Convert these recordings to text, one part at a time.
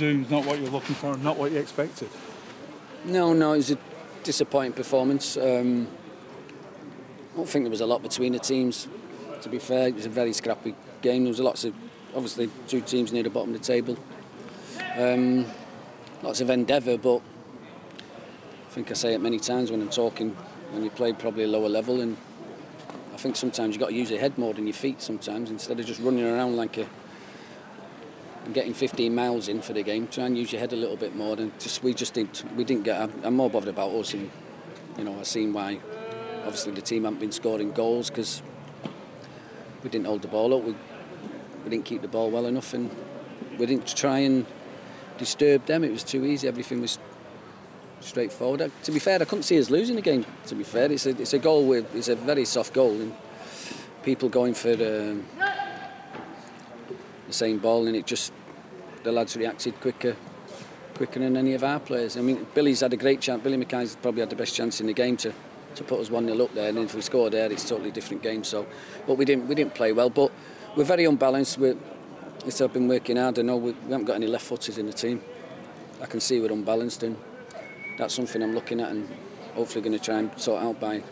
presume not what you're looking for and not what you expected. No, it was a disappointing performance. I don't think there was a lot between the teams. To be fair, it was a very scrappy game. There was lots of, obviously, two teams near the bottom of the table. Lots of endeavour, but I think I say it many times when I'm talking, when you play probably a lower level, and I think sometimes you've got to use your head more than your feet sometimes, instead of just running around like and getting 15 miles in for the game. Try and use your head a little bit more. And we didn't get. I'm more bothered about us, and I've seen why. Obviously, the team haven't been scoring goals because we didn't hold the ball up. We didn't keep the ball well enough, and we didn't try and disturb them. It was too easy. Everything was straightforward. To be fair, I couldn't see us losing the game. To be fair, it's a goal it's a very soft goal, and people going for the same ball, and the lads reacted quicker than any of our players. I mean, Billy's had a great chance. Billy Mackay's probably had the best chance in the game to put us 1-0 up there, and if we score there, it's a totally different game. So, but we didn't play well. But we're very unbalanced. I've been working hard. I know we haven't got any left footers in the team. I can see we're unbalanced, and that's something I'm looking at, and hopefully going to try and sort out by.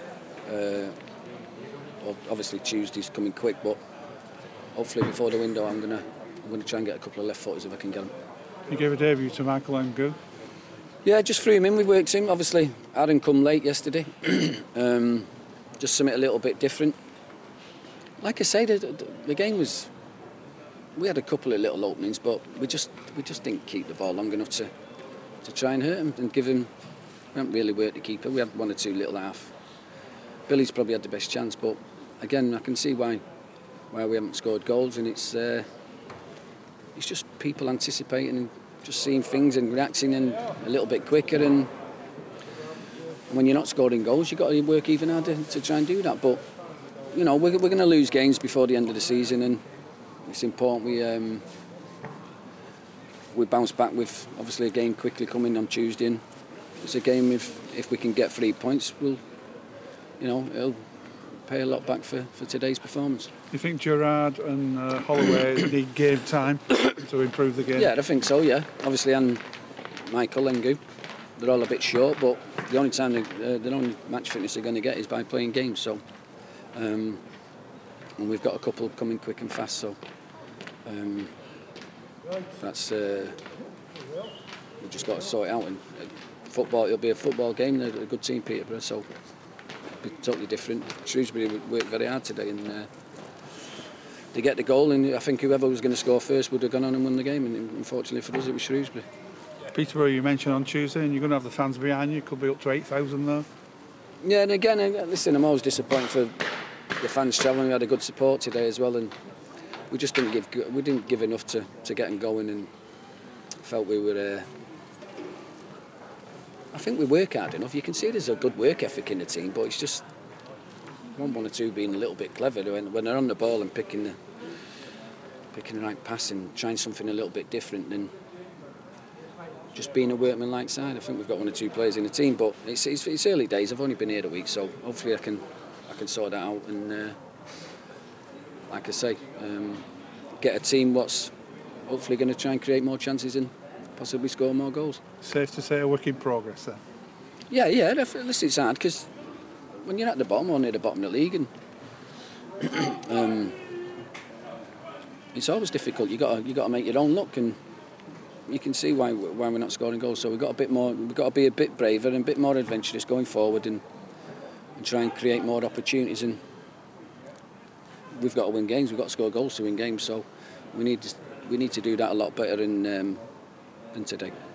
Obviously Tuesday's coming quick, but hopefully before the window, I'm going to try and get a couple of left footers if I can get them. You gave a debut to Michael Ngoo. Yeah, just threw him in. We worked him. Obviously, Aaron come late yesterday. Just something a little bit different. Like I say, the game was. We had a couple of little openings, but we just didn't keep the ball long enough to try and hurt him and give him. We haven't really worked the keeper. We had one or two little half. Billy's probably had the best chance, but again, I can see why we haven't scored goals, and it's just people anticipating and just seeing things and reacting and a little bit quicker, and when you're not scoring goals, you've got to work even harder to try and do that. But we're going to lose games before the end of the season, and it's important we bounce back with obviously a game quickly coming on Tuesday, and it's a game if we can get 3 points, it'll pay a lot back for today's performance. You think Gerrard and Holloway need game time to improve the game? Yeah, I think so, yeah. Obviously, and Michael Ngoo, they're all a bit short, but the only time the only match fitness they're going to get is by playing games. So, and we've got a couple coming quick and fast, so that's we've just got to sort it out. And football, it'll be a football game. They're a good team, Peterborough, so it'll be totally different. Shrewsbury worked very hard today, and they get the goal, and I think whoever was going to score first would have gone on and won the game, and unfortunately for us it was Shrewsbury. Peterborough, you mentioned on Tuesday, and you're going to have the fans behind you. Could be up to 8,000 there. Yeah, and again, listen, I'm always disappointed for the fans travelling. We had a good support today as well, and we just didn't give enough to get them going, and felt we were. I think we work hard enough. You can see there's a good work ethic in the team, but it's just one or two being a little bit clever when they're on the ball and picking the right pass and trying something a little bit different than just being a workman-like side. I think we've got one or two players in the team, but it's early days. I've only been here a week, so hopefully I can sort that out and, like I say, get a team what's hopefully going to try and create more chances and possibly score more goals. Safe to say a work in progress then? Yeah, listen, it's hard because when you're at the bottom or near the bottom of the league, and it's always difficult. You got to make your own luck, and you can see why we're not scoring goals. So we've got to be a bit braver and a bit more adventurous going forward, and try and create more opportunities. And we've got to win games. We've got to score goals to win games. So we need to do that a lot better than today.